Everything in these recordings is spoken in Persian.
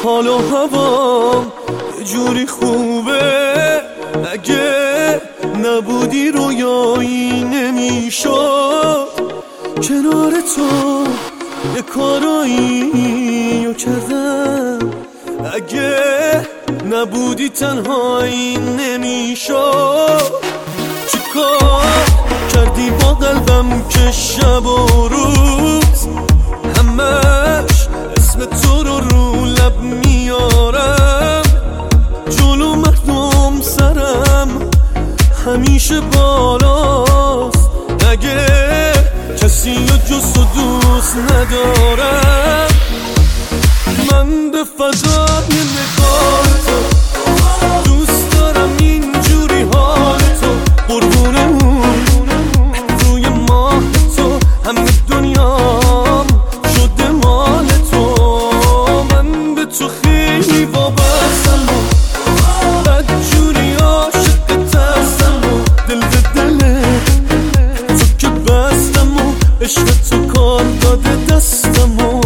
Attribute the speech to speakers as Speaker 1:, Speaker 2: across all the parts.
Speaker 1: حال و هوام یه جوری خوبه، اگه نبودی رویایی نمیشد. کنار تو یه کارایی رو کردم، اگه نبودی تنهایی نمیشد. چیکار کردی با قلبم که شب و روز همش اسم تو رو لب میارم؟ جلو مردم سرم همیشه بالاست، اگه کسی رو جز تو دوست ندارم. من به فدای نگاه تو دوست دارم، اینجوری حال تو قربونه اون روی ماه تو، همه دنیام شده مال تو. من به تو خیلی وابستم و بدجوری عاشقت هستم و دل به دل تو که بستم و عشق تو کار داده دستم و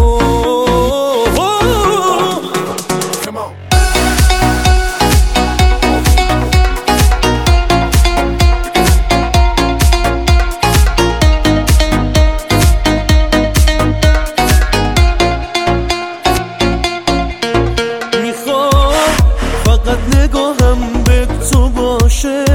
Speaker 1: نگاهم به تو باشه،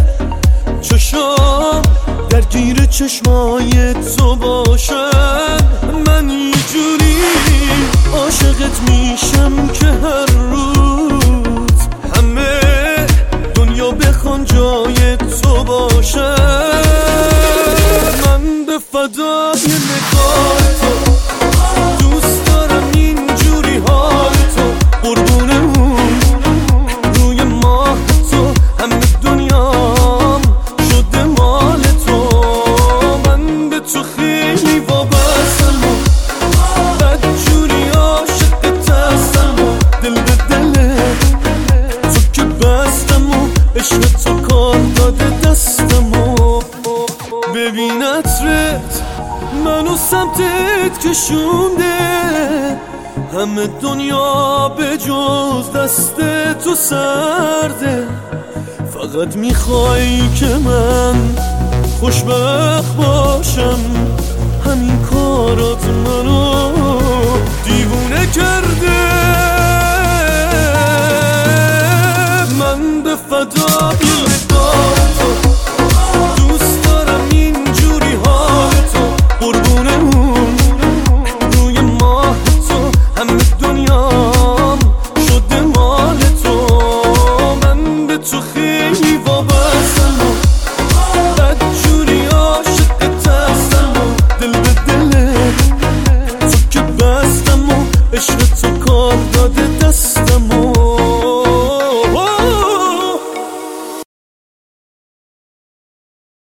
Speaker 1: چشام درگیر چشمای تو باشن. من یه جوری عاشقت میشم که هر روز همه دنیا بخوان جای تو باشن. من به فدای نگاه تو دوست دارم، اینجوری حال تو قربونه اون روی ماه تو، همه دنیام شده مال تو. من به تو خیلی وابستم و بدجوری عاشقت هستم و دل به دل تو که بستم و عشق تو کار داده دستم و ببین عطرت منو سمتت کشونده، همه دنیا به جز دست تو سرده. فقط میخوای که من خوشبخت باشم، همین کارات منو